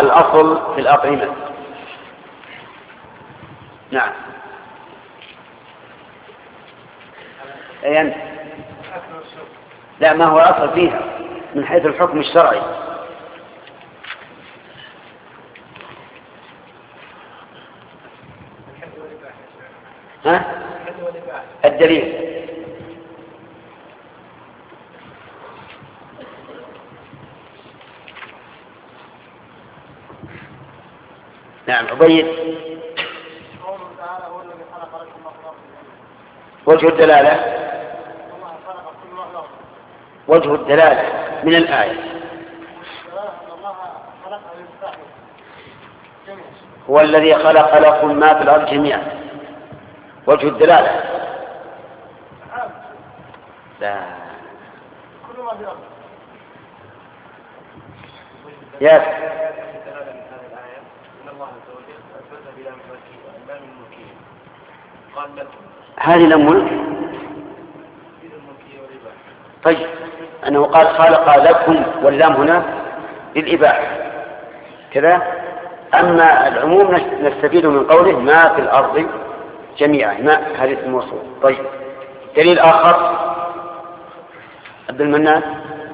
الأصل في الأطعمة. نعم. أي أنت؟ لا، ما هو الأصل فيها من حيث الحكم الشرعي؟ ها؟ الدليل. نعم. عبيد. وجه الدلالة من الآية هو الذي خلق لكم ما في الأرض جميعا. وجه الدلالة لا يس. هذه الملك. طيب أنه قال خلق لكم واللام هنا للإباحة كذا. أما العموم نستفيد من قوله ما في الأرض جميعا، ما هذه الموصول. طيب دليل آخر عبد المنان.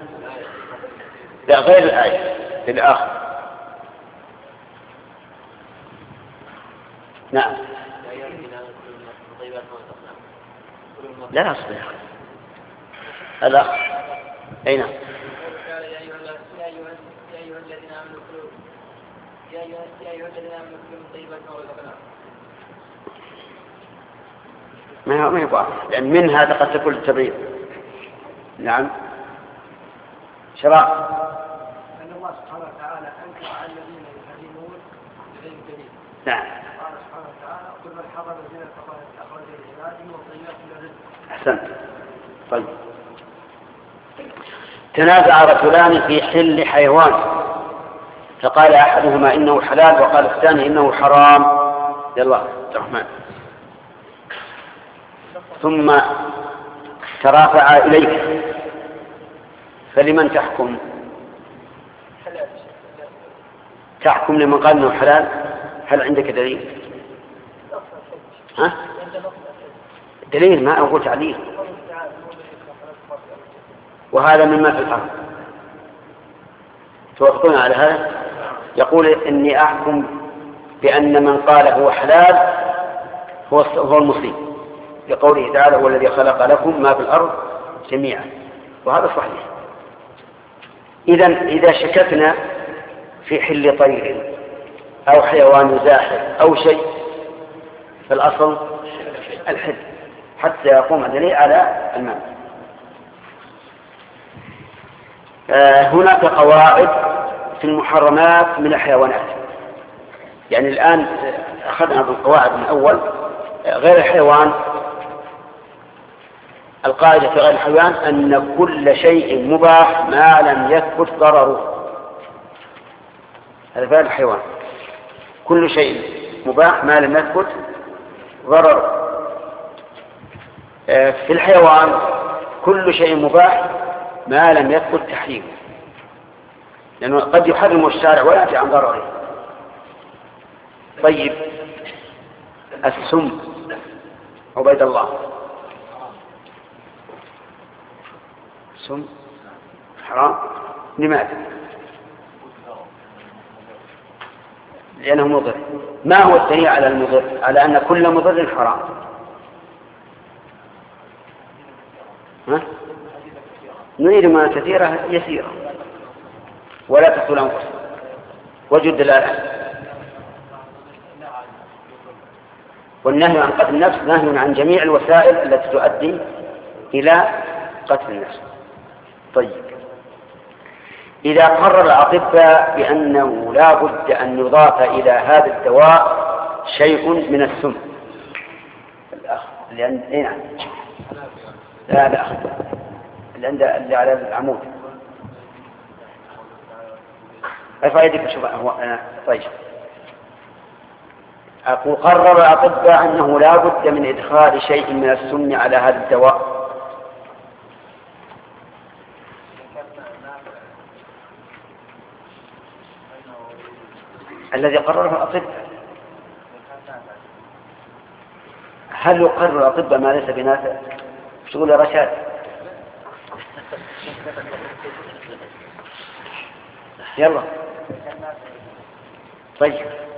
لا غير الآية الآخر. نعم. لا أصبح الأخ. أين؟ يا أيها الذين آمنوا كلوا من طيبات ما رزقناكم. ما يبغى لأن منها قد تكون التبعيض. نعم. شرع أن الله سبحانه وتعالى أنكر على الذين يحرمون بغير دليل. نعم. قال سبحانه وتعالى قل من حرم زينة الله أخرج لعباده وطيبات من الرزق. أحسنت. طيب تنازع رجلان في حل حيوان فقال أحدهما إنه حلال وقال الثاني إنه حرام. يلا عبد الرحمن. ثم ترافع إليك فلمن تحكم؟ تحكم لمن قال إنه حلال. هل عندك دليل؟ ها؟ دليل ما أقول تعليل. وهذا مما في الأرض. توافقون على هذا؟ يقول إني أحكم بأن من قال هو حلال هو المصيب لقوله تعالى هو الذي خلق لكم ما في الأرض جميعا، وهذا صحيح. إذا شككنا في حل طير أو حيوان زاحف أو شيء فالأصل الحل حتى يقوم دليل على المعنى. هناك قواعد في المحرمات من الحيوانات. يعني الآن أخذنا بالقواعد من أول غير الحيوان. القاعدة في غير الحيوان أن كل شيء مباح ما لم يثبت ضرره. هذا غير الحيوان. كل شيء مباح ما لم يثبت ضرره. في الحيوان كل شيء مباح ما لم يثبت تحريمه، لأنه قد يحرم الشارع ولا يأتي عن ضرره. طيب السم عبيد الله. السم حرام. لماذا؟ لأنه مضر. ما هو الدليل على المضر؟ على أن كل مضر حرام. ها؟ نريد ما كثيرة يسيرة ولا تقتل أنفسكم. وجه الدلالة. والنهي عن قتل النفس نهي عن جميع الوسائل التي تؤدي إلى قتل النفس. طيب إذا قرر الأطباء بأنه لا بد أن يضاف إلى هذا الدواء شيء من السم لأن لا اللي على العمود ارفع يدك شوف طيب. أقول قرر الأطباء أنه لا بد من إدخال شيء من السم على هذا الدواء. الذي قرره الأطباء. هل يقرر الأطباء ما ليس بنافع؟ شغل يا رشاد. يلا طيب.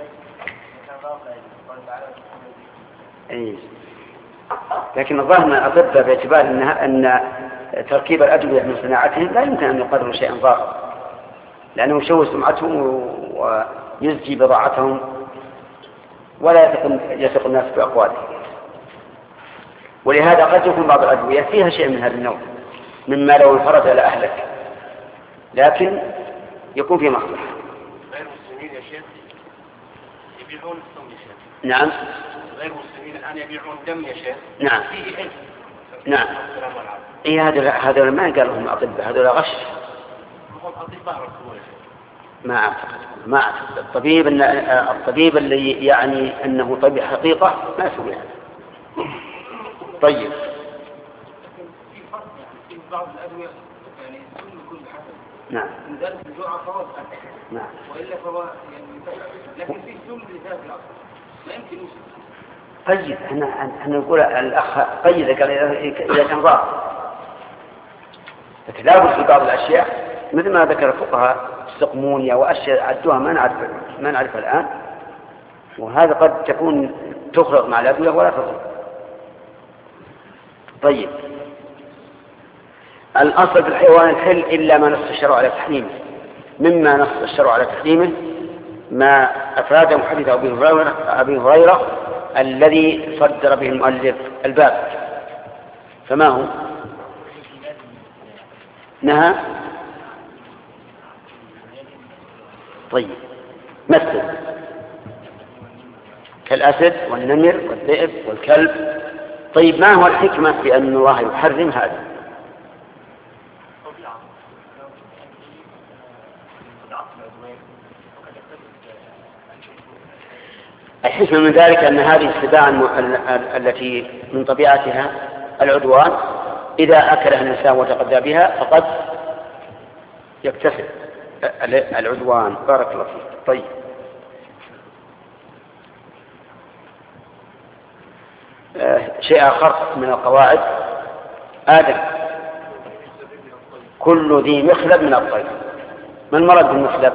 لكن الظاهر من الأطباء باعتبار أن تركيب الأدوية من صناعتهم لا يمكن أن يقرروا شيئا ضارا، لأنه يشوه سمعتهم ويزكي بضاعتهم ولا يثق الناس بأقوالهم. ولهذا قد يكون بعض الأدوية فيها شيء من هذا النوع مما لو انفرد لأهلك، لكن يكون فيه مصلحة. غير المسلمين يا شيخ يبيعون الدم يا شيخ. نعم. غير المسلمين الآن يبيعون دم يا شيخ. نعم. فيه علم. نعم. إيه هذول ما قال لهم أطباء، هذول غش. هم أطباء رسول يا شيخ. ما أعتقد الطبيب اللي يعني أنه طبيب حقيقة ما يسوي هذا. طيب. لكن في فرق في بعض الأدوية يعني السم يكون بحسب. نعم. من ذلك الجرعة فوق. نعم. وإلا فهو يعني لكن في سم لذات الأصل ما يمكن يوصل. قيد. احنا نقول الأخ قيد قال إذا كان ضار، لكن لا بد في بعض الأشياء مثل ما ذكر الفقهاء السقمونية وأشياء عدوها ما نعرفها الآن، وهذا قد تكون تخلط مع الأدوية ولا تضر. طيب. الأصل في الحيوان الحل إلا ما نص الشرع على تحريمه. مما نص الشرع على تحريمه ما أفراده حديث أبي هريرة الذي صدر به المؤلف الباب. فما هو؟ نهى. طيب. مثل كالأسد والنمر والذئب والكلب. طيب ما هو الحكمة في أن الله يحرم هذا؟ الحكمة من ذلك أن هذه السباع التي من طبيعتها العدوان إذا أكلها الإنسان وتغذى بها فقد يكتسب العدوان. بارك الله فيك. طيب. شيء آخر من القواعد آدم كل ذي مخلب من الطير. ما المراد بالمخلب؟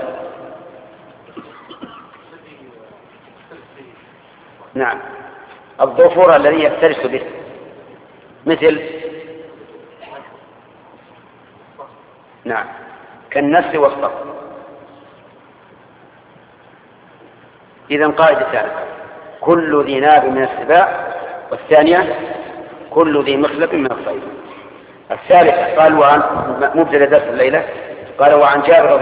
نعم الظفر الذي يفترس به مثل نعم كالنسر والصقر. إذن قاعدتان: كل ذي ناب من السباع، والثانية كل ذي مخلب من الطير. الثالثة قال وعن مبتدأ درس الليلة قال وعن جابر